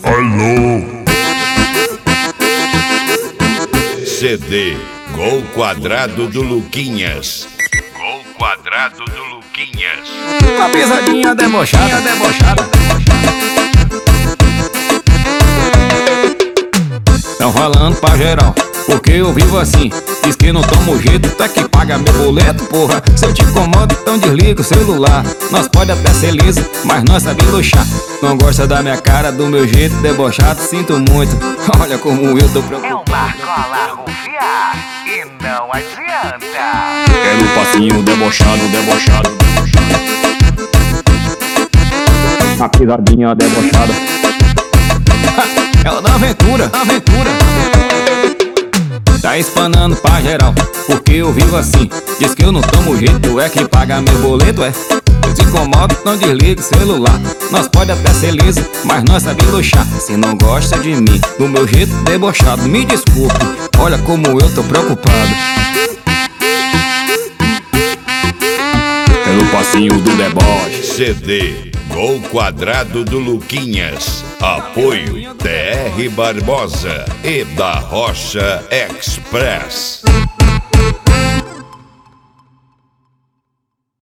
Alô. CD Gol Quadrado do Luquinhas. Gol Quadrado do Luquinhas. Uma pisadinha debochada, debochada. Tão falando pra geral, porque eu vivo assim. Diz que não tomo jeito, tá que paga meu boleto, porra. Se eu te incomodo, então desliga o celular. Nós pode até ser liso, mas nós sabemos luxar. Não gosta da minha cara, do meu jeito debochado, sinto muito. Olha como eu tô preocupado. É um Marcola rufiar e não adianta. É no passinho debochado, debochado, debochado. A pisadinha debochada. É o da aventura, aventura. Tá espanando pra geral, porque eu vivo assim. Diz que eu não tomo jeito, é quem paga meu boleto, é. Eu te incomodo, não desliga o celular. Nós pode até ser liso, mas nós sabemos luxar. Se não gosta de mim, do meu jeito debochado, me desculpe, olha como eu tô preocupado. Pelo passinho do deboche. CD Gol Quadrado do Luquinhas. Apoio TR Barbosa e da Rocha Express.